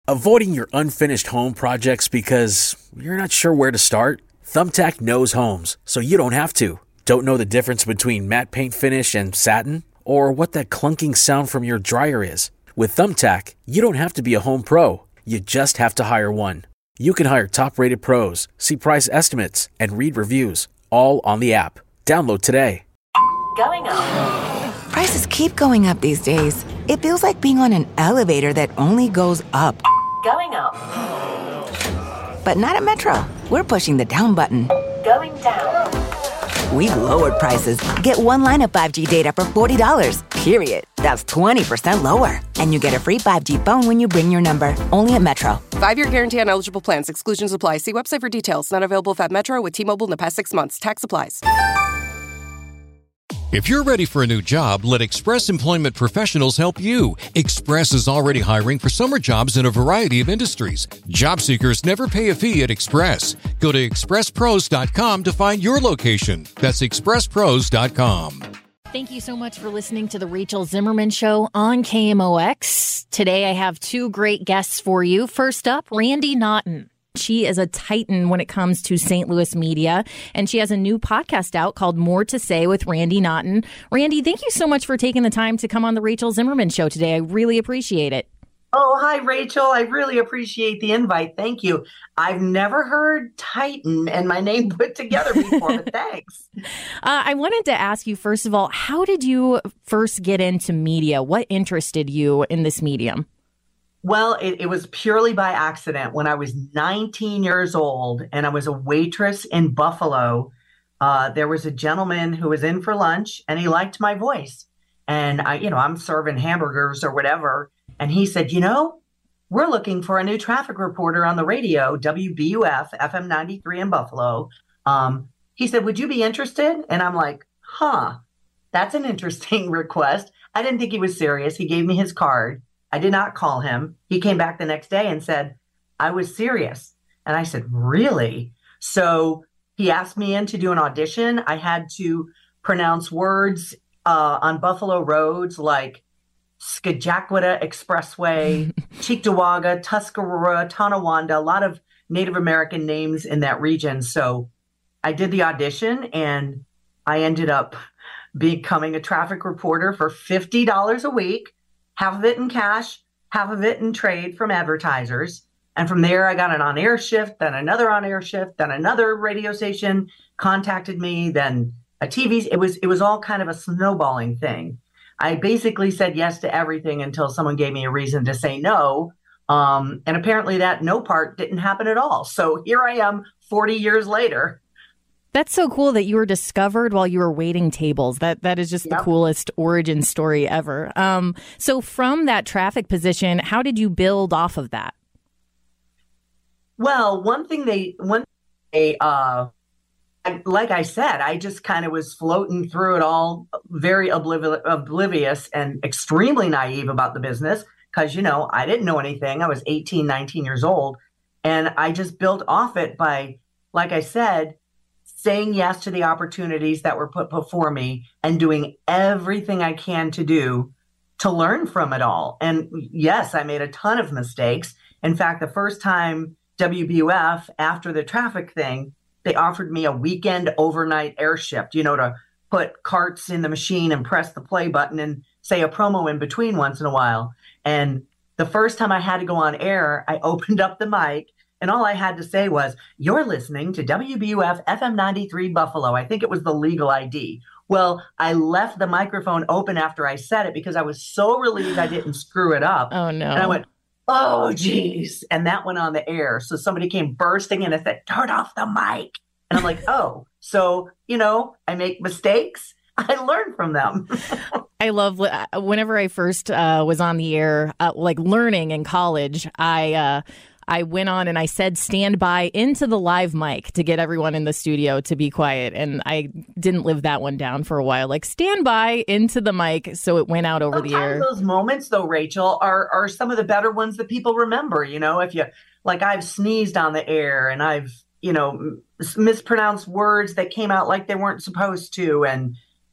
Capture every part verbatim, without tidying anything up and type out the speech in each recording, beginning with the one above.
Avoiding your unfinished home projects because you're not sure where to start? Thumbtack knows homes, so you don't have to. Don't know the difference between matte paint finish and satin? Or what that clunking sound from your dryer is? With Thumbtack, you don't have to be a home pro. You just have to hire one. You can hire top-rated pros, see price estimates, and read reviews, all on the app. Download today. Going up. Prices keep going up these days. It feels like being on an elevator that only goes up. Going up. But not at Metro. We're pushing the down button. Going down. We've lowered prices. Get one line of five G data for forty dollars, period. That's twenty percent lower. And you get a free five G phone when you bring your number. Only at Metro. Five-year guarantee on eligible plans. Exclusions apply. See website for details. Not available if at Metro with T-Mobile in the past six months. Tax applies. If you're ready for a new job, let Express Employment Professionals help you. Express is already hiring for summer jobs in a variety of industries. Job seekers never pay a fee at Express. Go to express pros dot com to find your location. That's express pros dot com. Thank you so much for listening to the Rachel Zimmerman Show on K M O X. Today I have two great guests for you. First up, Randi Naughton. She is a titan when it comes to Saint Louis media, and she has a new podcast out called More to Say with Randi Naughton. Randi, thank you so much for taking the time to come on the Rachel Zimmerman Show today. I really appreciate it. Oh, hi, Rachel. I really appreciate the invite. Thank you. I've never heard Titan and my name put together before, but thanks. Uh, I wanted to ask you, first of all, how did you first get into media? What interested you in this medium? Well, it, it was purely by accident. When I was nineteen years old and I was a waitress in Buffalo, uh, there was a gentleman who was in for lunch and he liked my voice. And I, you know, I'm serving hamburgers or whatever. And he said, you know, we're looking for a new traffic reporter on the radio, W B U F, F M ninety-three in Buffalo. Um, he said, would you be interested? And I'm like, huh, that's an interesting request. I didn't think he was serious. He gave me his card. I did not call him. He came back the next day and said, I was serious. And I said, really? So he asked me in to do an audition. I had to pronounce words uh, on Buffalo roads like Skajakwada Expressway, Cheektowaga, Tuscarora, Tonawanda, a lot of Native American names in that region. So I did the audition and I ended up becoming a traffic reporter for fifty dollars a week. Half of it in cash, half of it in trade from advertisers. And from there, I got an on-air shift, then another on-air shift, then another radio station contacted me, then a T V. It was it was all kind of a snowballing thing. I basically said yes to everything until someone gave me a reason to say no. Um, and apparently that no part didn't happen at all. So here I am forty years later. That's so cool that you were discovered while you were waiting tables. That that is just yep. the coolest origin story ever. Um, so from that traffic position, how did you build off of that? Well, one thing they, one they, uh, like I said, I just kind of was floating through it all, very obliv- oblivious and extremely naive about the business because, you know, I didn't know anything. I was eighteen, nineteen years old. And I just built off it by, like I said, saying yes to the opportunities that were put before me and doing everything I can to do to learn from it all. And yes, I made a ton of mistakes. In fact, the first time W B U F, after the traffic thing, they offered me a weekend overnight air shift, you know, to put carts in the machine and press the play button and say a promo in between once in a while. And the first time I had to go on air, I opened up the mic and all I had to say was, you're listening to W B U F F M ninety-three Buffalo. I think it was the legal I D. Well, I left the microphone open after I said it because I was so relieved I didn't screw it up. Oh, no. And I went, oh, geez. And that went on the air. So somebody came bursting in and said, turn off the mic. And I'm like, oh, so, you know, I make mistakes. I learn from them. I love whenever I first uh, was on the air, uh, like learning in college, I uh, I went on and I said stand by into the live mic to get everyone in the studio to be quiet. And I didn't live that one down for a while. Like stand by into the mic. So it went out over Sometimes the air. Those moments, though, Rachel, are, are some of the better ones that people remember. You know, if you like I've sneezed on the air and I've, you know, mispronounced words that came out like they weren't supposed to. And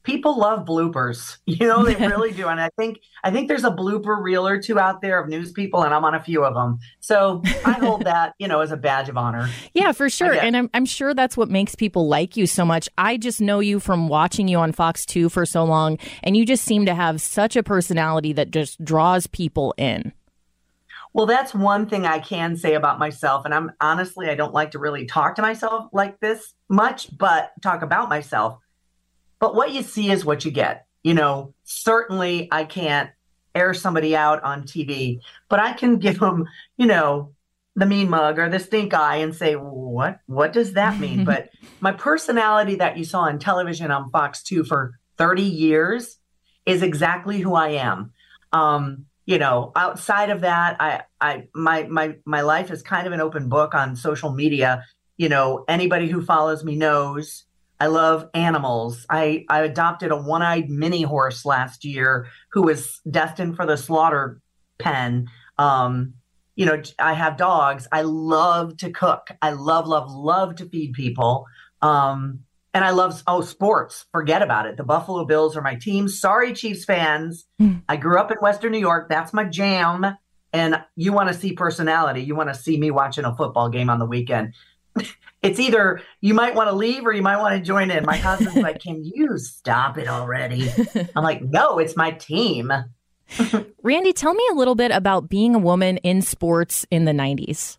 people love bloopers. You know, they really do. And I think I think there's a blooper reel or two out there of news people, and I'm on a few of them. So I hold that, you know, as a badge of honor. Yeah, for sure. And I'm I'm sure that's what makes people like you so much. I just know you from watching you on Fox two for so long, and you just seem to have such a personality that just draws people in. Well, that's one thing I can say about myself. And I'm honestly, I don't like to really talk to myself like this much, but talk about myself. But what you see is what you get. You know, certainly I can't air somebody out on T V, but I can give them, you know, the mean mug or the stink eye and say, what, what does that mean? But my personality that you saw on television on Fox two for thirty years is exactly who I am. Um, You know, outside of that, I, I, my, my, my life is kind of an open book on social media. You know, anybody who follows me knows I love animals. I, I adopted a one-eyed mini horse last year who was destined for the slaughter pen. Um, you know, I have dogs. I love to cook. I love, love, love to feed people. Um, And I love, oh, sports. Forget about it. The Buffalo Bills are my team. Sorry, Chiefs fans. Mm. I grew up in Western New York. That's my jam. And you want to see personality. You want to see me watching a football game on the weekend. It's either you might want to leave or you might want to join in. My husband's like, can you stop it already? I'm like, no, it's my team. Randy, tell me a little bit about being a woman in sports in the nineties.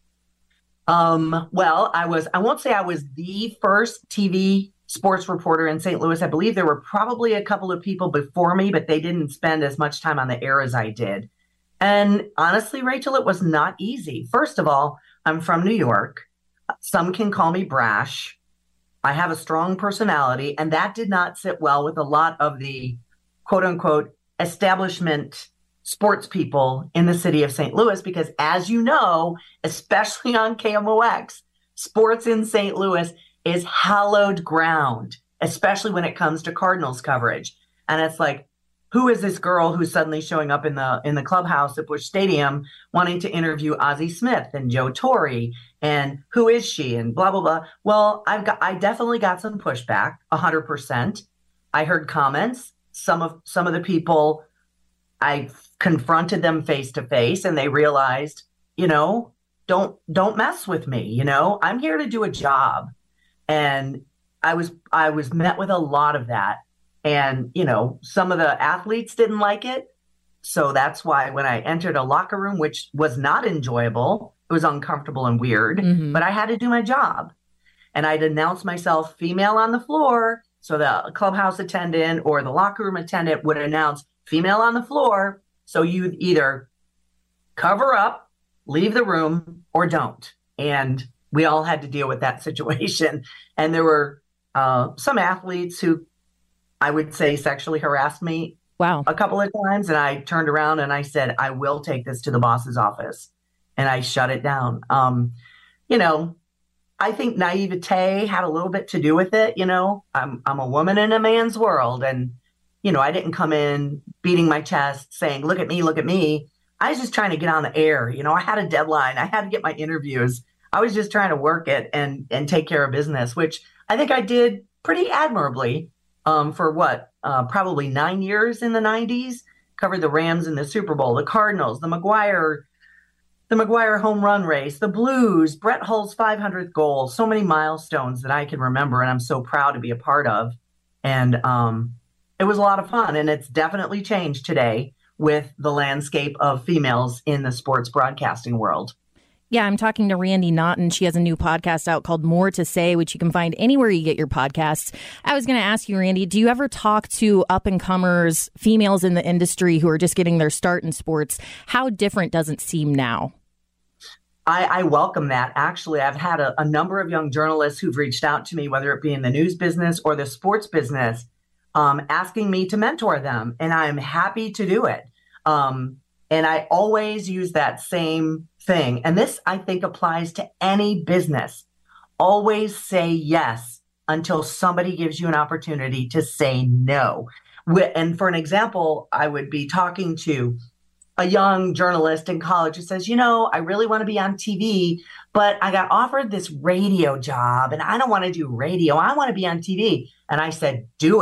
Um, well, I was, I won't say I was the first T V sports reporter in Saint Louis. I believe there were probably a couple of people before me, but they didn't spend as much time on the air as I did. And honestly, Rachel, it was not easy. First of all, I'm from New York. Some can call me brash. I have a strong personality, and that did not sit well with a lot of the quote unquote establishment sports people in the city of Saint Louis, because as you know, especially on K M O X, sports in Saint Louis is hallowed ground, especially when it comes to Cardinals coverage. And it's like, who is this girl who's suddenly showing up in the in the clubhouse at Busch Stadium wanting to interview Ozzie Smith and Joe Torre? And who is she? And blah, blah, blah. Well, I've got I definitely got some pushback, one hundred percent. I heard comments. Some of some of the people, I confronted them face to face, and they realized, you know, don't don't mess with me. You know, I'm here to do a job. And I was I was met with a lot of that. And, you know, some of the athletes didn't like it. So that's why when I entered a locker room, which was not enjoyable, it was uncomfortable and weird, mm-hmm. but I had to do my job. And I'd announce myself female on the floor. So the clubhouse attendant or the locker room attendant would announce female on the floor. So you either cover up, leave the room, or don't. And we all had to deal with that situation. And there were uh, some athletes who I would say sexually harassed me wow. a couple of times. And I turned around and I said, I will take this to the boss's office. And I shut it down. Um, you know, I think naivete had a little bit to do with it. You know, I'm I'm a woman in a man's world. And, you know, I didn't come in beating my chest saying, look at me, look at me. I was just trying to get on the air. You know, I had a deadline. I had to get my interviews. I was just trying to work it and and take care of business, which I think I did pretty admirably um, for what, uh, probably nine years in the nineties. Covered the Rams in the Super Bowl, the Cardinals, the McGuire, the McGuire home run race, the Blues, Brett Hull's five hundredth goal, so many milestones that I can remember and I'm so proud to be a part of. And um, it was a lot of fun, and it's definitely changed today with the landscape of females in the sports broadcasting world. Yeah, I'm talking to Randi Naughton. She has a new podcast out called More to Say, which you can find anywhere you get your podcasts. I was going to ask you, Randi, do you ever talk to up-and-comers, females in the industry who are just getting their start in sports? How different does it seem now? I, I welcome that. Actually, I've had a, a number of young journalists who've reached out to me, whether it be in the news business or the sports business, um, asking me to mentor them, and I'm happy to do it. Um, and I always use that same thing. And this, I think, applies to any business. Always say yes until somebody gives you an opportunity to say no. And for an example, I would be talking to a young journalist in college who says, you know, I really want to be on T V, but I got offered this radio job and I don't want to do radio. I want to be on T V. And I said, do it.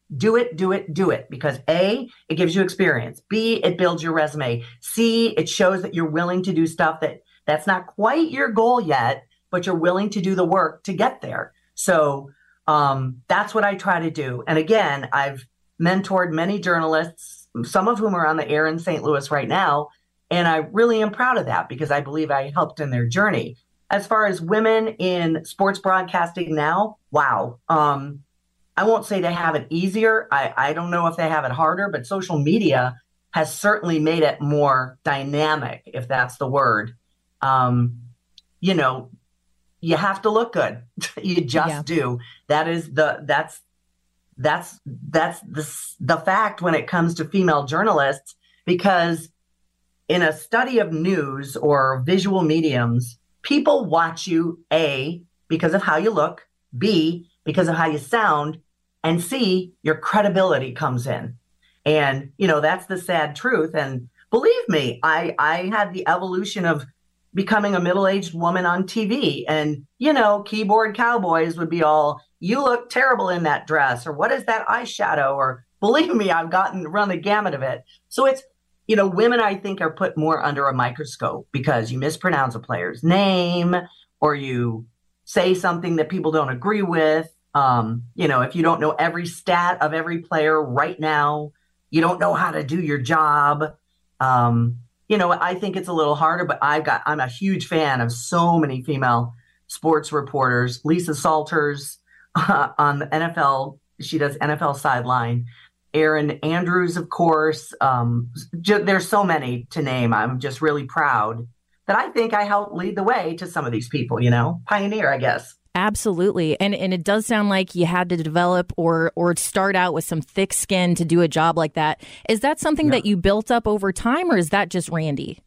do it, do it, do it. Because A, it gives you experience. B, it builds your resume. C, it shows that you're willing to do stuff that that's not quite your goal yet, but you're willing to do the work to get there. So um, that's what I try to do. And again, I've mentored many journalists, some of whom are on the air in Saint Louis right now. And I really am proud of that because I believe I helped in their journey. As far as women in sports broadcasting now, wow. Um, I won't say they have it easier. I, I don't know if they have it harder, but social media has certainly made it more dynamic, if that's the word. Um, you know, you have to look good. You just yeah. do. That is the, that's, that's, that's the, the fact when it comes to female journalists, because in a study of news or visual mediums, people watch you, A, because of how you look, B, because of how you sound, and C, your credibility comes in. And, you know, that's the sad truth. And believe me, I, I had the evolution of becoming a middle-aged woman on T V. And, you know, keyboard cowboys would be all, you look terrible in that dress, or what is that eyeshadow? Or believe me, I've gotten run the gamut of it. So it's, you know, women, I think, are put more under a microscope because you mispronounce a player's name or you say something that people don't agree with. Um, you know, if you don't know every stat of every player right now, you don't know how to do your job. Um, you know, I think it's a little harder, but I've got, I'm a huge fan of so many female sports reporters. Lisa Salters uh, on the N F L, she does N F L Sideline. Erin Andrews, of course. Um, j- there's so many to name. I'm just really proud that I think I helped lead the way to some of these people, you know, pioneer, I guess. Absolutely. And and it does sound like you had to develop or or start out with some thick skin to do a job like that. Is that something yeah. that you built up over time, or is that just Randy?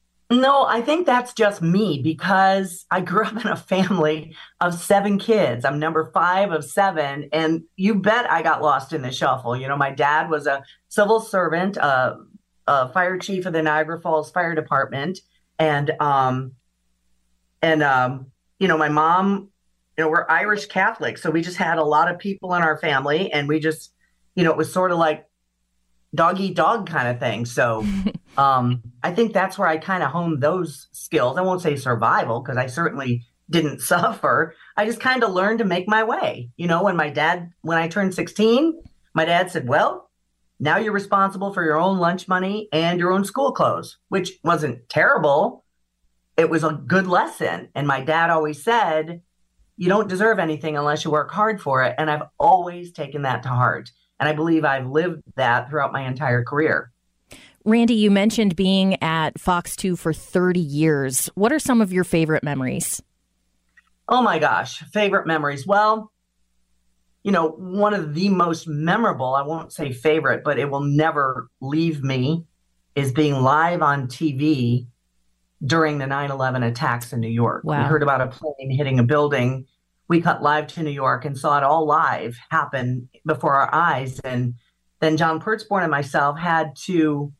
No, I think that's just me because I grew up in a family of seven kids. I'm number five of seven. And you bet I got lost in the shuffle. You know, my dad was a civil servant, uh, a fire chief of the Niagara Falls Fire Department. And, um, and um, you know, my mom, you know, we're Irish Catholic. So we just had a lot of people in our family. And we just, you know, it was sort of like dog eat dog kind of thing. So um, I think that's where I kind of honed those skills. I won't say survival because I certainly didn't suffer. I just kind of learned to make my way. You know, when my dad, when I turned sixteen, my dad said, well, now you're responsible for your own lunch money and your own school clothes, which wasn't terrible. It was a good lesson. And my dad always said, you don't deserve anything unless you work hard for it. And I've always taken that to heart. And I believe I've lived that throughout my entire career. Randy, you mentioned being at Fox two for thirty years. What are some of your favorite memories? Oh, my gosh. Favorite memories. Well, you know, one of the most memorable, I won't say favorite, but it will never leave me, is being live on T V during the nine eleven attacks in New York. Wow. We heard about a plane hitting a building. We cut live to New York and saw it all live happen before our eyes. And then John Pertzborn and myself had to,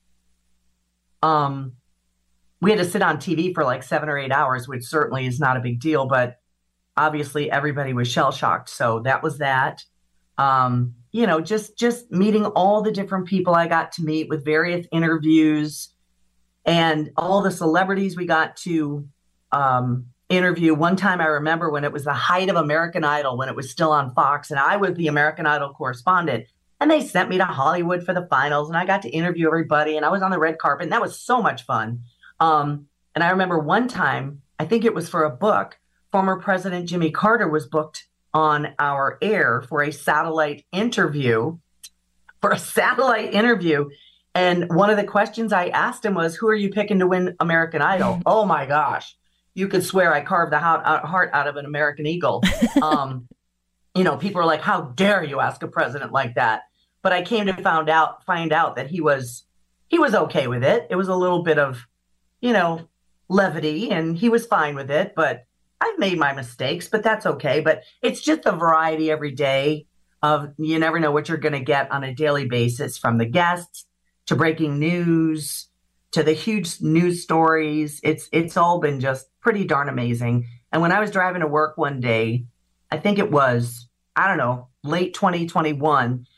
um, we had to sit on T V for like seven or eight hours, which certainly is not a big deal, but obviously everybody was shell shocked. So that was that. Um, you know, just, just meeting all the different people I got to meet with various interviews and all the celebrities we got to, um, interview. One time I remember when it was the height of American Idol, when it was still on Fox, and I was the American Idol correspondent, and they sent me to Hollywood for the finals, and I got to interview everybody, and I was on the red carpet, and that was so much fun. Um, and I remember one time, I think it was for a book, former President Jimmy Carter was booked on our air for a satellite interview, for a satellite interview. And one of the questions I asked him was, who are you picking to win American Idol? Oh my gosh. You could swear I carved the heart out of an American eagle. Um, you know, people are like, how dare you ask a president like that? But I came to found out, find out that he was, he was okay with it. It was a little bit of, you know, levity, and he was fine with it. But I've made my mistakes, but that's okay. But it's just a variety every day of, you never know what you're going to get on a daily basis, from the guests to breaking news to the huge news stories. It's it's all been just pretty darn amazing. And when I was driving to work one day, I think it was, I don't know, late twenty twenty-one,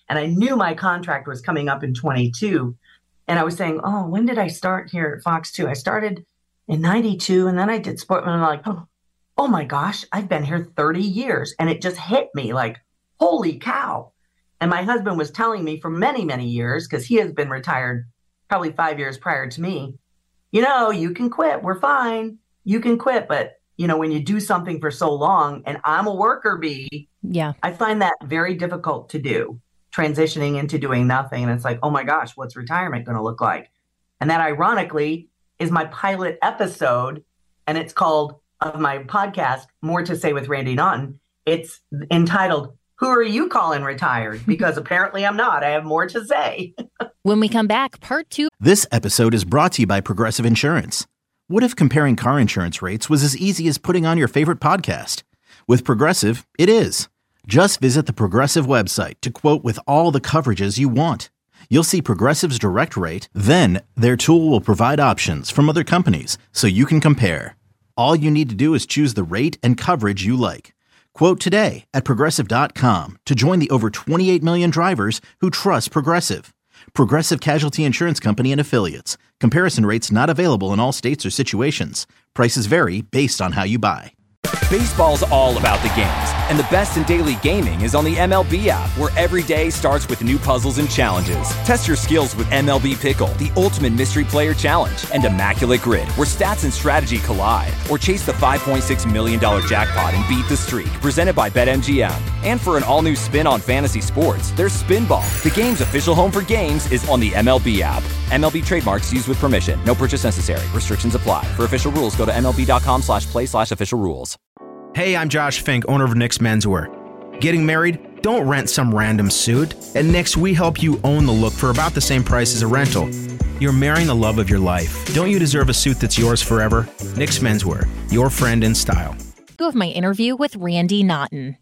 And I knew my contract was coming up in twenty-two. And I was saying, oh, when did I start here at Fox two? I started in ninety-two, and then I did sport. And I'm like, oh, oh my gosh, I've been here thirty years. And it just hit me like, holy cow. And my husband was telling me for many, many years, because he has been retired probably five years prior to me, you know, you can quit. We're fine. You can quit. But, you know, when you do something for so long, and I'm a worker bee, yeah, I find that very difficult to do, transitioning into doing nothing. And it's like, oh my gosh, what's retirement going to look like? And that ironically is my pilot episode. And it's called, of my podcast, More to Say with Randy Naughton. It's entitled, Who Are You Calling Retired? Because apparently I'm not. I have more to say. When we come back, part two. This episode is brought to you by Progressive Insurance. What if comparing car insurance rates was as easy as putting on your favorite podcast? With Progressive, it is. Just visit the Progressive website to quote with all the coverages you want. You'll see Progressive's direct rate, then their tool will provide options from other companies so you can compare. All you need to do is choose the rate and coverage you like. Quote today at Progressive dot com to join the over twenty-eight million drivers who trust Progressive. Progressive Casualty Insurance Company and Affiliates. Comparison rates not available in all states or situations. Prices vary based on how you buy. Baseball's all about the games, and the best in daily gaming is on the M L B app, where every day starts with new puzzles and challenges. Test your skills with M L B Pickle, the ultimate mystery player challenge, and Immaculate Grid, where stats and strategy collide. Or chase the five point six million dollars jackpot and beat the streak, presented by BetMGM. And for an all-new spin on fantasy sports, there's Spinball. The game's official home for games is on the M L B app. M L B trademarks used with permission. No purchase necessary. Restrictions apply. For official rules, go to MLB.com slash play slash official rules. Hey, I'm Josh Fink, owner of Nick's Menswear. Getting married? Don't rent some random suit. At Nick's, we help you own the look for about the same price as a rental. You're marrying the love of your life. Don't you deserve a suit that's yours forever? Nick's Menswear, your friend in style. Two of my interview with Randy Naughton.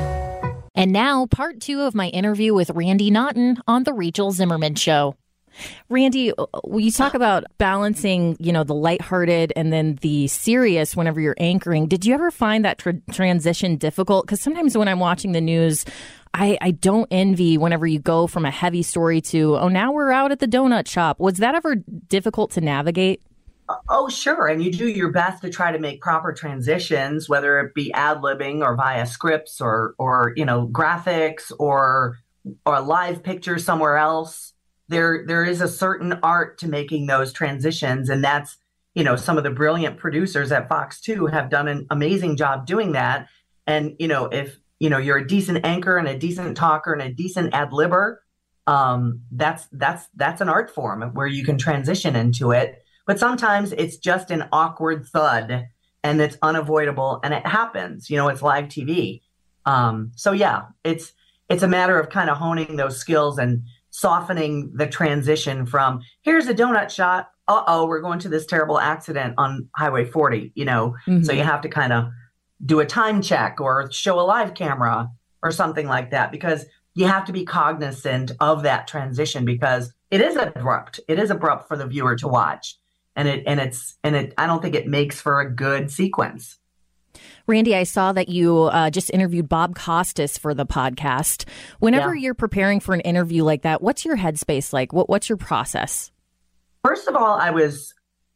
And now, part two of my interview with Randy Naughton on The Rachel Zimmerman Show. Randy, you talk about balancing, you know, the lighthearted and then the serious whenever you're anchoring. Did you ever find that tra- transition difficult? Because sometimes when I'm watching the news, I, I don't envy whenever you go from a heavy story to, oh, now we're out at the donut shop. Was that ever difficult to navigate? Oh, sure. And you do your best to try to make proper transitions, whether it be ad-libbing or via scripts or, or you know, graphics or or a live picture somewhere else. There, there is a certain art to making those transitions. And that's, you know, some of the brilliant producers at Fox two have done an amazing job doing that. And, you know, if, you know, you're a decent anchor and a decent talker and a decent ad-libber, um, that's, that's, that's an art form where you can transition into it. But sometimes it's just an awkward thud and it's unavoidable and it happens, you know, it's live T V. Um, so yeah, it's, it's a matter of kind of honing those skills and softening the transition from here's a donut shot. Uh-oh, we're going to this terrible accident on Highway forty, you know, mm-hmm. So you have to kind of do a time check or show a live camera or something like that, because you have to be cognizant of that transition because it is abrupt. It is abrupt for the viewer to watch. And it, and it's, and it, I don't think it makes for a good sequence. Randy, I saw that you uh, just interviewed Bob Costas for the podcast. Whenever yeah. you're preparing for an interview like that, what's your headspace like? What, what's your process? First of all, I was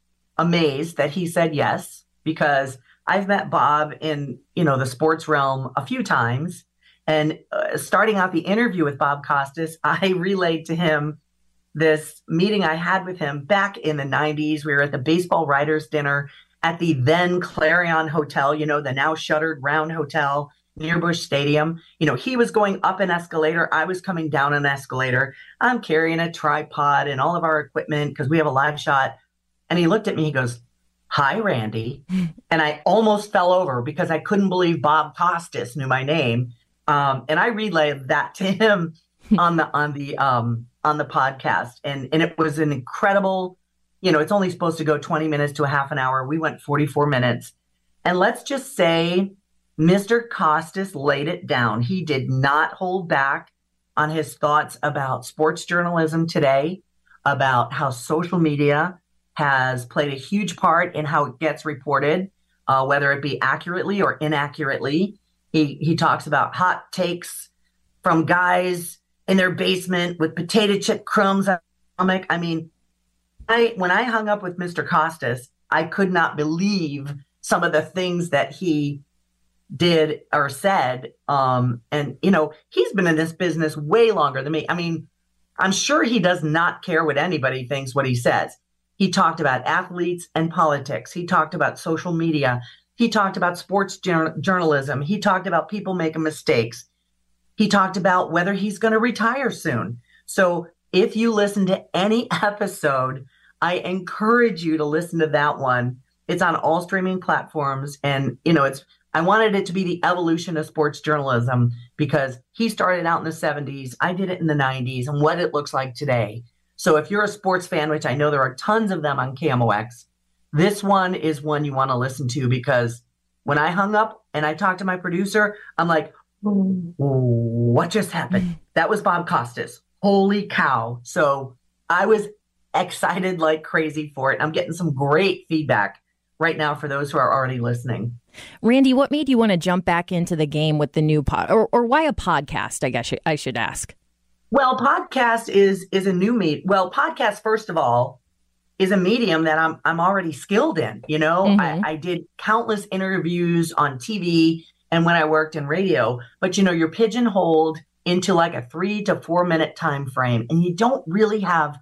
amazed that he said yes, because I've met Bob in, you know, the sports realm a few times. And uh, starting out the interview with Bob Costas, I relayed to him this meeting I had with him back in the nineties. We were at the baseball writers dinner at the then Clarion Hotel, you know, the now shuttered Round Hotel near Busch Stadium. You know, he was going up an escalator. I was coming down an escalator. I'm carrying a tripod and all of our equipment because we have a live shot. And he looked at me, he goes, "Hi, Randy." And I almost fell over because I couldn't believe Bob Costas knew my name. Um, and I relayed that to him on the, on the, um, on the podcast. And, and it was an incredible, you know, it's only supposed to go twenty minutes to a half an hour. We went forty-four minutes. And let's just say Mister Costas laid it down. He did not hold back on his thoughts about sports journalism today, about how social media has played a huge part in how it gets reported, uh, whether it be accurately or inaccurately. He, he talks about hot takes from guys in their basement with potato chip crumbs on their stomach. I mean, I when I hung up with Mister Costas, I could not believe some of the things that he did or said. Um, and, you know, he's been in this business way longer than me. I mean, I'm sure he does not care what anybody thinks what he says. He talked about athletes and politics. He talked about social media. He talked about sports jour- journalism. He talked about people making mistakes. He talked about whether he's going to retire soon. So if you listen to any episode, I encourage you to listen to that one. It's on all streaming platforms. And, you know, it's, I wanted it to be the evolution of sports journalism because he started out in the seventies. I did it in the nineties and what it looks like today. So if you're a sports fan, which I know there are tons of them on K M O X, this one is one you want to listen to because when I hung up and I talked to my producer, I'm like, what just happened? That was Bob Costas. Holy cow. So I was excited like crazy for it. I'm getting some great feedback right now for those who are already listening. Randy, what made you want to jump back into the game with the new pod, or, or why a podcast? I guess I should ask. Well, podcast is is a new meat. Well, podcast, first of all, is a medium that I'm I'm already skilled in. You know, mm-hmm. I, I did countless interviews on T V and when I worked in radio. But you know, you're pigeonholed into like a three to four minute time frame, and you don't really have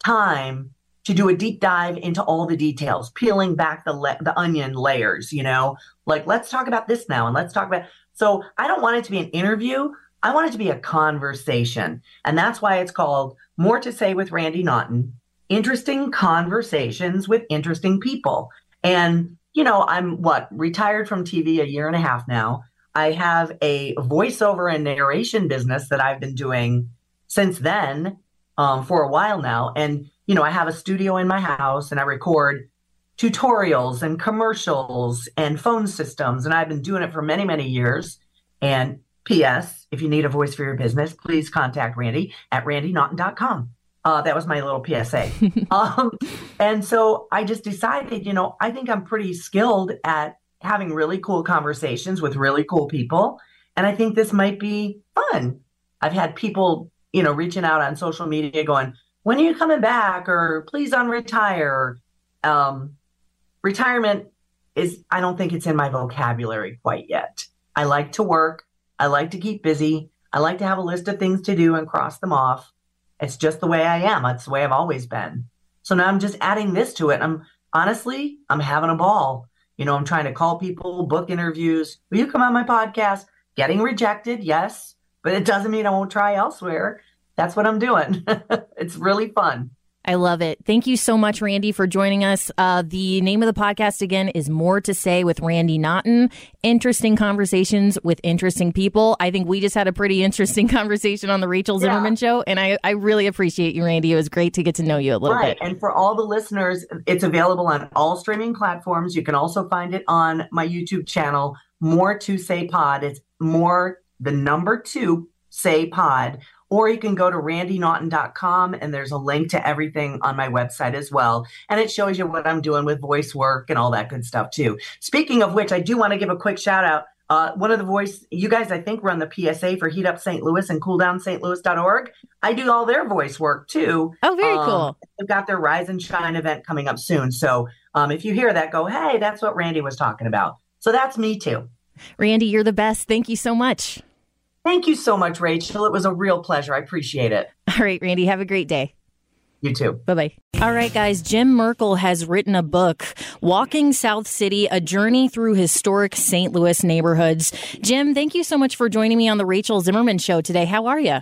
time to do a deep dive into all the details, peeling back the le- the onion layers, you know, like, let's talk about this now and let's talk about. So I don't want it to be an interview. I want it to be a conversation. And that's why it's called More to Say with Randy Naughton, interesting conversations with interesting people. And, you know, I'm what, retired from T V a year and a half now. I have a voiceover and narration business that I've been doing since then um, for a while now. And you know, I have a studio in my house and I record tutorials and commercials and phone systems. And I've been doing it for many, many years. And P S, if you need a voice for your business, please contact Randy at randy naughton dot com. Uh, that was my little P S A. um, and so I just decided, you know, I think I'm pretty skilled at having really cool conversations with really cool people. And I think this might be fun. I've had people, you know, reaching out on social media going, when are you coming back? Or please unretire. Um, retirement is, I don't think it's in my vocabulary quite yet. I like to work. I like to keep busy. I like to have a list of things to do and cross them off. It's just the way I am. That's the way I've always been. So now I'm just adding this to it. I'm honestly, I'm having a ball. You know, I'm trying to call people, book interviews. Will you come on my podcast? Getting rejected, yes, but it doesn't mean I won't try elsewhere. That's what I'm doing. It's really fun. I love it. Thank you so much, Randy, for joining us. Uh, the name of the podcast, again, is More to Say with Randy Naughton. Interesting conversations with interesting people. I think we just had a pretty interesting conversation on the Rachel Zimmerman yeah. Show, and I, I really appreciate you, Randy. It was great to get to know you a little right. bit. And for all the listeners, it's available on all streaming platforms. You can also find it on my YouTube channel, More to Say Pod. It's more, the number two, Say Pod. Or you can go to randy naughton dot com and there's a link to everything on my website as well. And it shows you what I'm doing with voice work and all that good stuff too. Speaking of which, I do want to give a quick shout out. Uh, one of the voice, you guys, I think, run the P S A for Heat Up Saint Louis and cool down st louis dot org. I do all their voice work too. Oh, very um, cool. They've got their Rise and Shine event coming up soon. So um, if you hear that, go, hey, that's what Randy was talking about. So that's me too. Randy, you're the best. Thank you so much. Thank you so much, Rachel. It was a real pleasure. I appreciate it. All right, Randy, have a great day. You too. Bye-bye. All right, guys, Jim Merkel has written a book, Walking South City, A Journey Through Historic Saint Louis Neighborhoods. Jim, thank you so much for joining me on the Rachel Zimmerman Show today. How are you?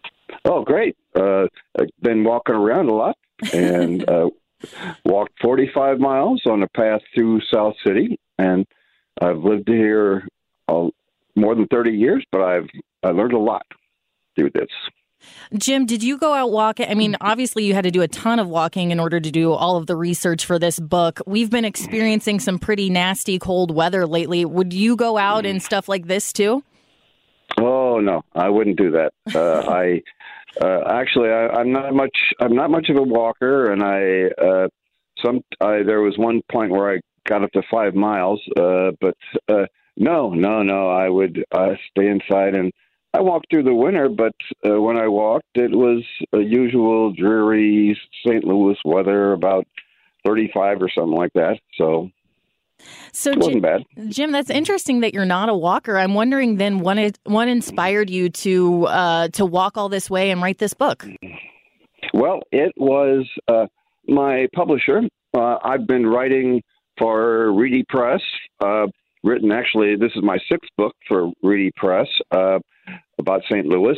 Oh, great. Uh, I've been walking around a lot and uh, walked forty-five miles on a path through South City, and I've lived here uh, more than thirty years, but I've I learned a lot through this. Jim, did you go out walking? I mean, obviously you had to do a ton of walking in order to do all of the research for this book. We've been experiencing some pretty nasty cold weather lately. Would you go out and stuff like this too? Oh, no, I wouldn't do that. Uh, I uh, actually, I, I'm not much. I'm not much of a walker, and I uh, some. I, there was one point where I got up to five miles, uh, but uh, no, no, no. I would uh, stay inside and I walked through the winter, but uh, when I walked, it was a usual dreary Saint Louis weather, about thirty-five or something like that. So, so it wasn't Jim, bad. Jim, that's interesting that you're not a walker. I'm wondering then what what inspired you to uh, to walk all this way and write this book? Well, it was uh, my publisher. Uh, I've been writing for Reedy Press. Uh, written actually, this is my sixth book for Reedy Press. Uh, about Saint Louis,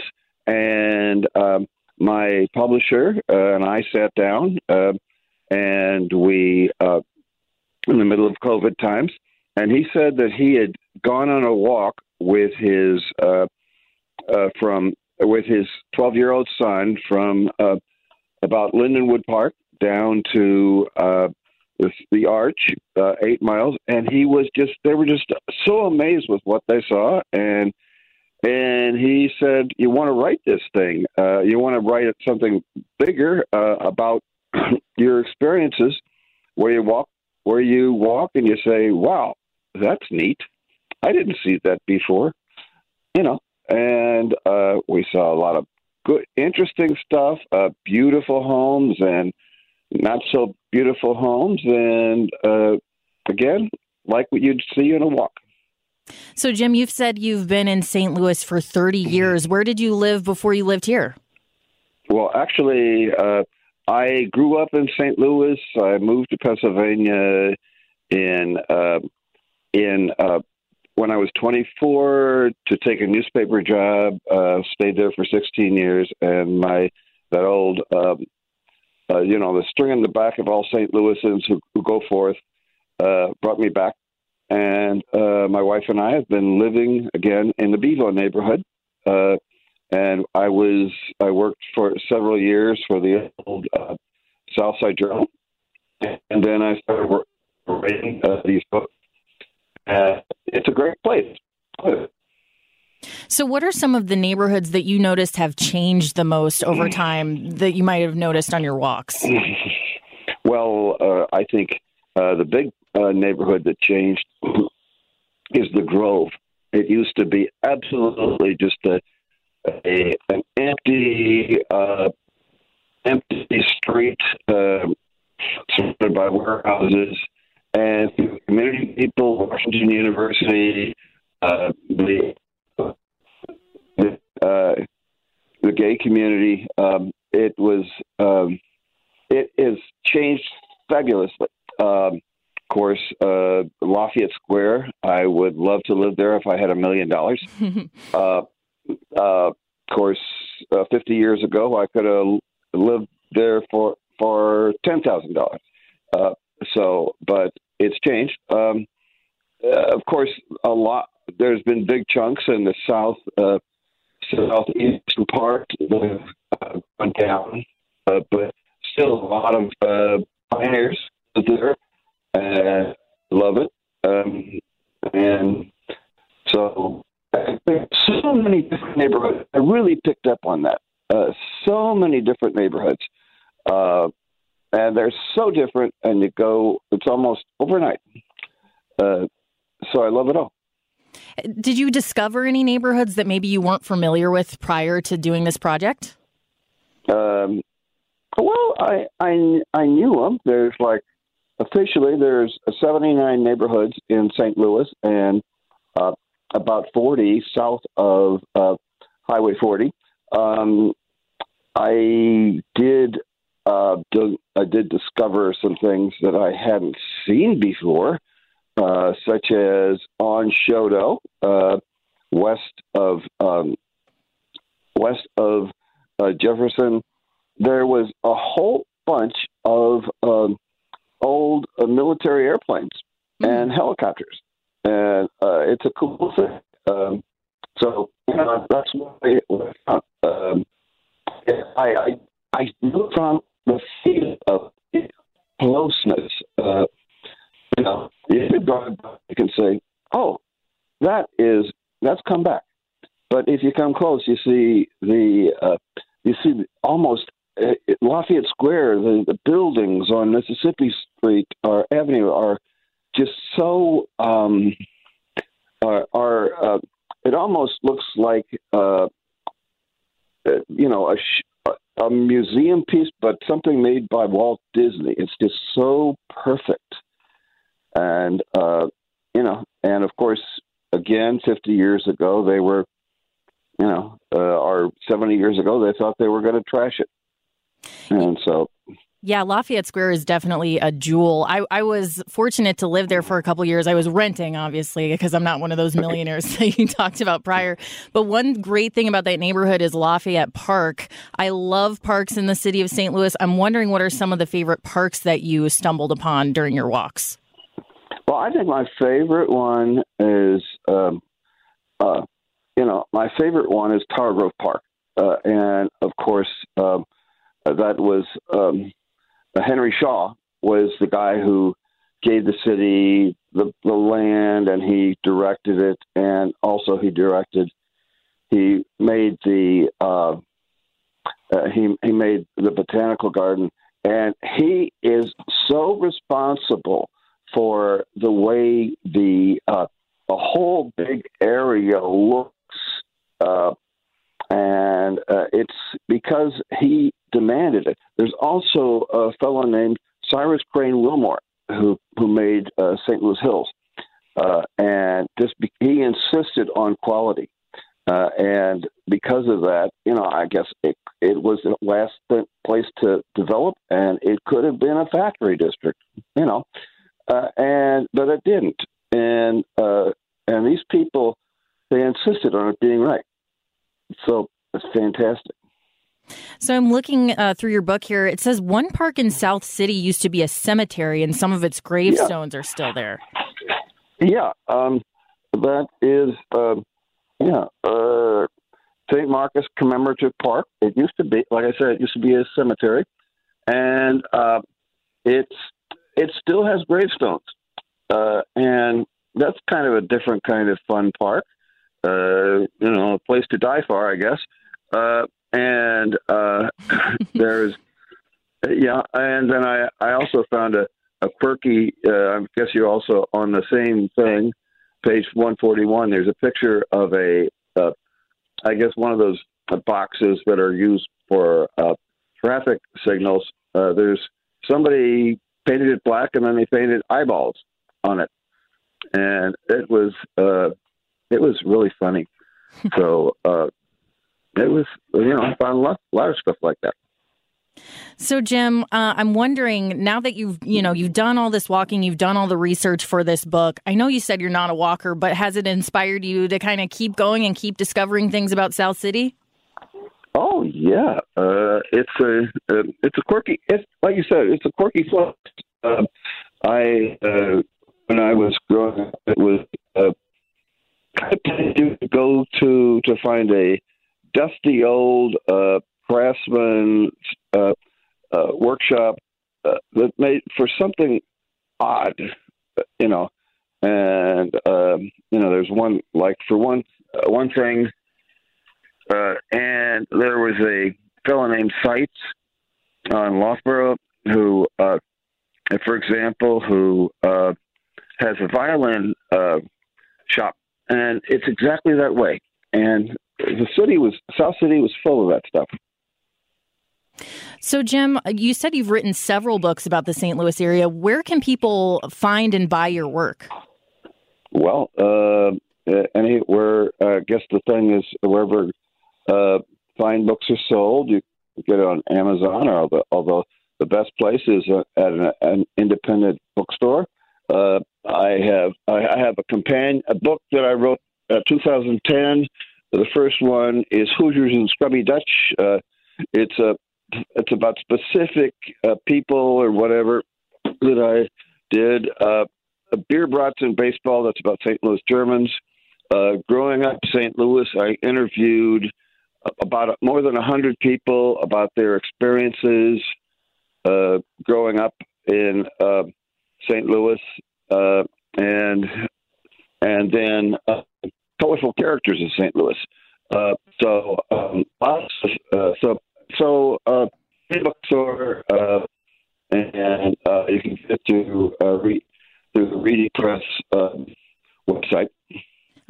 and um, my publisher uh, and I sat down, uh, and we, uh, in the middle of COVID times, and he said that he had gone on a walk with his, uh, uh, from, with his twelve-year-old son from uh, about Lindenwood Park down to uh, the, the Arch, uh, eight miles, and he was just, they were just so amazed with what they saw, and And he said, you want to write this thing. Uh, you want to write something bigger uh, about your experiences where you walk, where you walk and you say, wow, that's neat. I didn't see that before, you know. And uh, we saw a lot of good, interesting stuff, uh, beautiful homes and not so beautiful homes. And uh, again, like what you'd see in a walk. So, Jim, you've said you've been in Saint Louis for thirty years. Where did you live before you lived here? Well, actually, uh, I grew up in Saint Louis. I moved to Pennsylvania in uh, in uh, when I was twenty-four to take a newspaper job. Uh, stayed there for sixteen years, and my that old um, uh, you know the string in the back of all Saint Louisans who, who go forth uh, brought me back. And uh, my wife and I have been living again in the Bevo neighborhood. Uh, and I was I worked for several years for the old uh, Southside Journal, and then I started work, writing uh, these books. Uh, it's a great place. So, what are some of the neighborhoods that you noticed have changed the most over time that you might have noticed on your walks? Well, uh, I think uh, the big Uh, neighborhood that changed is the Grove. It used to be absolutely just a, a an empty, uh, empty street uh, surrounded by warehouses and community people. Washington University, uh, the uh, the gay community. Um, it was um, it has changed fabulously. Um, Of course, uh, Lafayette Square. I would love to live there if I had a million dollars. Uh, uh, of course, uh, fifty years ago, I could have lived there for for ten thousand uh, dollars. So, but it's changed. Um, uh, of course, a lot. There's been big chunks in the south, uh, southeastern part that have uh, gone down, uh, but still a lot of uh, pioneers there. Uh, love it. Um, and so I think so many different neighborhoods. I really picked up on that. Uh, so many different neighborhoods. Uh, and they're so different, and you go, it's almost overnight. Uh, so I love it all. Did you discover any neighborhoods that maybe you weren't familiar with prior to doing this project? Um, well, I, I, I knew them. There's like, officially, there's seventy-nine neighborhoods in Saint Louis and uh, about forty south of uh, Highway forty. Um, I did uh, do, I did discover some things that I hadn't seen before, uh, such as on Shodo, uh, west of um, west of uh, Jefferson. There was a whole bunch of um, old uh, military airplanes mm. and helicopters, and uh, it's a cool thing. Um, so you know, that's what I, what I found. Um, I, I I knew from the feel of closeness. Uh, you know, you can drive by, you can say, "Oh, that is that's come back." But if you come close, you see the uh, you see almost. Uh, Lafayette Square, the, the buildings on Mississippi Street or Avenue are just so um, are, are uh, it almost looks like, uh, uh, you know, a, sh- a museum piece, but something made by Walt Disney. It's just so perfect. And, uh, you know, and of course, again, fifty years ago, they were, you know, uh, or seventy years ago, they thought they were going to trash it. And so... Yeah, Lafayette Square is definitely a jewel. I, I was fortunate to live there for a couple of years. I was renting, obviously, because I'm not one of those millionaires that you talked about prior. But one great thing about that neighborhood is Lafayette Park. I love parks in the city of Saint Louis. I'm wondering, what are some of the favorite parks that you stumbled upon during your walks? Well, I think my favorite one is, um, uh, you know, my favorite one is Tower Grove Park. Uh, and, of course, um, that was... Um, Henry Shaw was the guy who gave the city the, the land, and he directed it, and also he directed, he made the uh, uh, he he made the botanical garden, and he is so responsible for the way the uh, the whole big area looks, uh, and uh, it's because he demanded it. There's also a fellow named Cyrus Crane Wilmore who who made uh, Saint Louis Hills, uh, and just be- he insisted on quality, uh, and because of that, you know, I guess it it was the last place to develop, and it could have been a factory district, you know, uh, and but it didn't, and uh, and these people, they insisted on it being right, so it's fantastic. So I'm looking uh, through your book here. It says one park in South City used to be a cemetery, and some of its gravestones yeah. are still there. Yeah, um, that is, uh, yeah, uh, Saint Marcus Commemorative Park. It used to be, like I said, it used to be a cemetery, and uh, it's it still has gravestones, uh, and that's kind of a different kind of fun park. Uh, you know, a place to die for, I guess. Uh, And uh, there's, yeah, and then I, I also found a, a quirky, uh, I guess you're also on the same thing, page one forty-one, there's a picture of a, uh, I guess one of those uh, boxes that are used for uh, traffic signals. Uh, there's somebody painted it black, and then they painted eyeballs on it. And it was, uh, it was really funny. So, uh, It was, you know, I found a lot, a lot of stuff like that. So, Jim, uh, I'm wondering, now that you've, you know, you've done all this walking, you've done all the research for this book. I know you said you're not a walker, but has it inspired you to kind of keep going and keep discovering things about South City? Oh yeah, uh, it's a, uh, it's a quirky. It's like you said, it's a quirky place. Uh, I uh, when I was growing up, it was uh, I tended to go to to find a dusty old uh, craftsman uh, uh, workshop uh, that made for something odd, you know. And um, you know, there's one like for one uh, one thing, uh, and there was a fellow named Seitz on Loughborough who, uh, for example, who uh, has a violin uh, shop, and it's exactly that way. And the city was, South City was full of that stuff. So, Jim, you said you've written several books about the Saint Louis area. Where can people find and buy your work? Well, uh, anywhere, uh, I guess the thing is, wherever uh, fine books are sold, you can get it on Amazon, or although, although the best place is at an, an independent bookstore. Uh, I have I have a companion, a book that I wrote in uh, two thousand ten. The first one is Hoosiers and Scrubby Dutch. Uh, it's a it's about specific uh, people or whatever that I did. Uh, Beer Brats and Baseball. That's about Saint Louis Germans. Uh, growing up in Saint Louis, I interviewed about more than a hundred people about their experiences uh, growing up in uh, Saint Louis, uh, and and then. Uh, colorful characters in Saint Louis. Uh, so, um, lots of, uh, so, so, uh, bookstore, uh, and, uh, you can get to, uh, read through the Reedy Press, uh, website.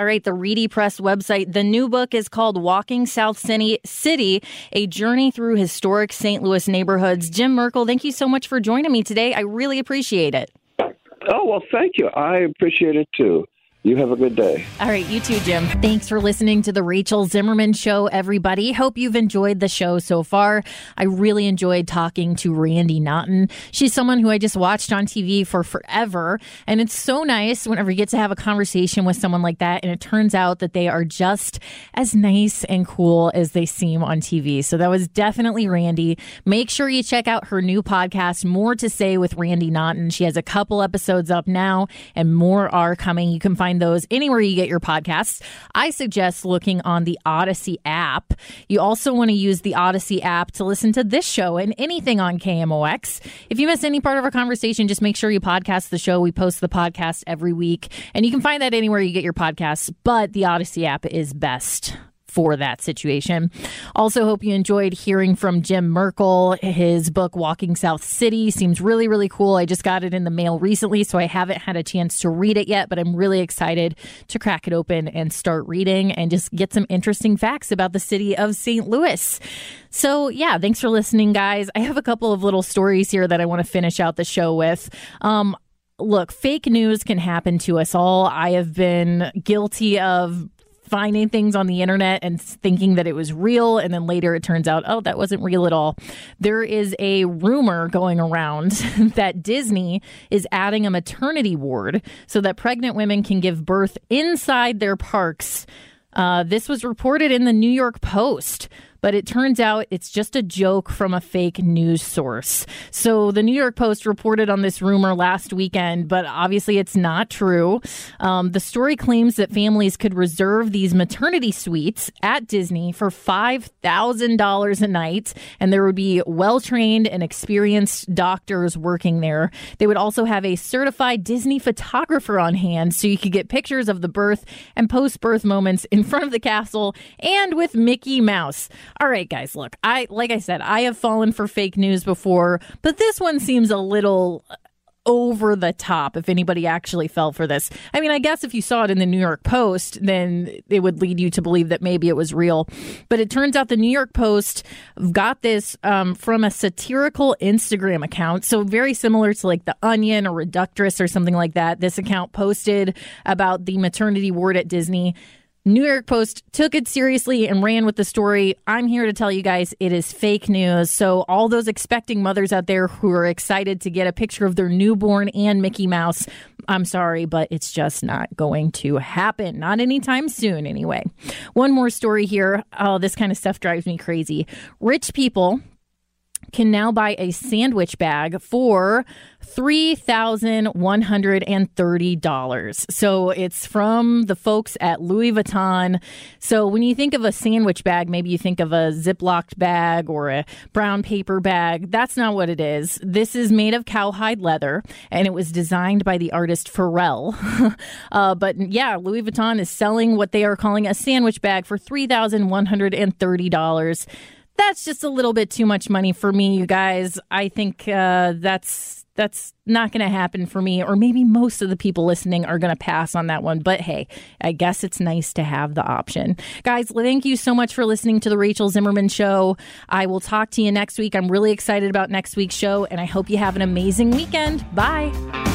All right, the Reedy Press website. The new book is called Walking South City, A Journey Through Historic Saint Louis Neighborhoods. Jim Merkel, thank you so much for joining me today. I really appreciate it. Oh, well, thank you. I appreciate it, too. You have a good day. All right, you too, Jim. Thanks for listening to the Rachel Zimmerman Show, everybody. Hope you've enjoyed the show so far. I really enjoyed talking to Randi Naughton. She's someone who I just watched on T V for forever, and it's so nice whenever you get to have a conversation with someone like that, and it turns out that they are just as nice and cool as they seem on T V. So that was definitely Randi. Make sure you check out her new podcast, More to Say with Randi Naughton. She has a couple episodes up now, and more are coming. You can find those anywhere you get your podcasts. I suggest looking on the Odyssey app. You also want to use the Odyssey app to listen to this show and anything on K M O X. If you miss any part of our conversation, just make sure you podcast the show. We post the podcast every week, and you can find that anywhere you get your podcasts, but the Odyssey app is best for that situation. Also, hope you enjoyed hearing from Jim Merkel. His book, Walking South City, seems really, really cool. I just got it in the mail recently, so I haven't had a chance to read it yet, but I'm really excited to crack it open and start reading and just get some interesting facts about the city of Saint Louis. So, yeah, thanks for listening, guys. I have a couple of little stories here that I want to finish out the show with. Um, look, fake news can happen to us all. I have been guilty of finding things on the internet and thinking that it was real, and then later it turns out, oh, that wasn't real at all. There is a rumor going around that Disney is adding a maternity ward so that pregnant women can give birth inside their parks. Uh, this was reported in the New York Post, but it turns out it's just a joke from a fake news source. So the New York Post reported on this rumor last weekend, but obviously it's not true. Um, the story claims that families could reserve these maternity suites at Disney for five thousand dollars a night, and there would be well-trained and experienced doctors working there. They would also have a certified Disney photographer on hand so you could get pictures of the birth and post-birth moments in front of the castle and with Mickey Mouse. All right, guys, look, I like I said, I have fallen for fake news before, but this one seems a little over the top if anybody actually fell for this. I mean, I guess if you saw it in the New York Post, then it would lead you to believe that maybe it was real. But it turns out the New York Post got this um, from a satirical Instagram account. So very similar to like The Onion or Reductress or something like that. This account posted about the maternity ward at Disney. New York Post took it seriously and ran with the story. I'm here to tell you guys it is fake news. So all those expecting mothers out there who are excited to get a picture of their newborn and Mickey Mouse, I'm sorry, but it's just not going to happen. Not anytime soon, anyway. One more story here. Oh, this kind of stuff drives me crazy. Rich people can now buy a sandwich bag for three thousand one hundred thirty dollars. So it's from the folks at Louis Vuitton. So when you think of a sandwich bag, maybe you think of a Ziploc bag or a brown paper bag. That's not what it is. This is made of cowhide leather, and it was designed by the artist Pharrell. uh, but yeah, Louis Vuitton is selling what they are calling a sandwich bag for three thousand one hundred thirty dollars. That's just a little bit too much money for me, you guys. I think uh, that's that's not going to happen for me, or maybe most of the people listening are going to pass on that one. But hey, I guess it's nice to have the option. Guys, thank you so much for listening to the Rachel Zimmerman Show. I will talk to you next week. I'm really excited about next week's show, and I hope you have an amazing weekend. Bye.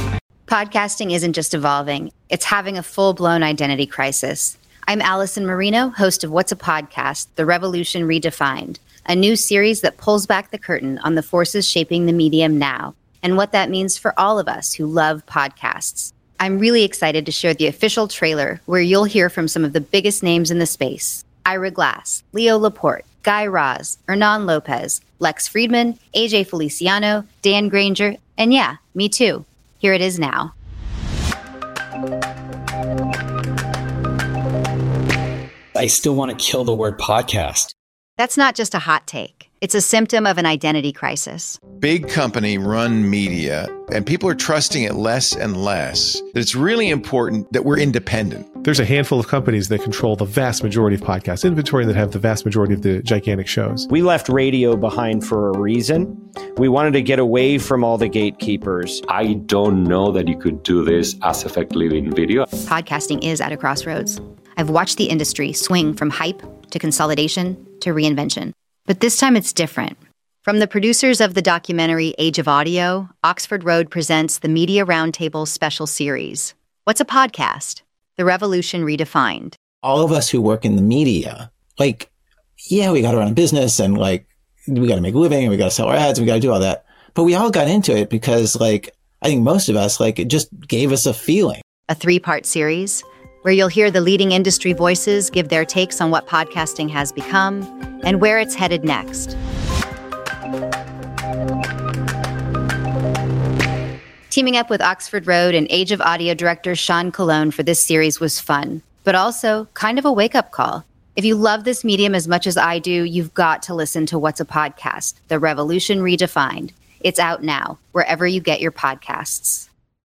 Podcasting isn't just evolving. It's having a full-blown identity crisis. I'm Allison Marino, host of What's a Podcast? The Revolution Redefined, a new series that pulls back the curtain on the forces shaping the medium now and what that means for all of us who love podcasts. I'm really excited to share the official trailer where you'll hear from some of the biggest names in the space. Ira Glass, Leo Laporte, Guy Raz, Hernan Lopez, Lex Friedman, A J Feliciano, Dan Granger, and yeah, me too. Here it is now. I still want to kill the word podcast. That's not just a hot take. It's a symptom of an identity crisis. Big company run media, and people are trusting it less and less. That it's really important that we're independent. There's a handful of companies that control the vast majority of podcast inventory that have the vast majority of the gigantic shows. We left radio behind for a reason. We wanted to get away from all the gatekeepers. I don't know that you could do this as effectively in video. Podcasting is at a crossroads. I've watched the industry swing from hype to consolidation to reinvention. But this time it's different. From the producers of the documentary Age of Audio, Oxford Road presents the Media Roundtable special series. What's a podcast? The Revolution Redefined. All of us who work in the media, like, yeah, we got to run a business and like, we got to make a living and we got to sell our ads and we got to do all that. But we all got into it because like, I think most of us, like, it just gave us a feeling. A three-part series where you'll hear the leading industry voices give their takes on what podcasting has become and where it's headed next. Teaming up with Oxford Road and Age of Audio director Sean Colon for this series was fun, but also kind of a wake-up call. If you love this medium as much as I do, you've got to listen to What's a Podcast? The Revolution Redefined. It's out now, wherever you get your podcasts.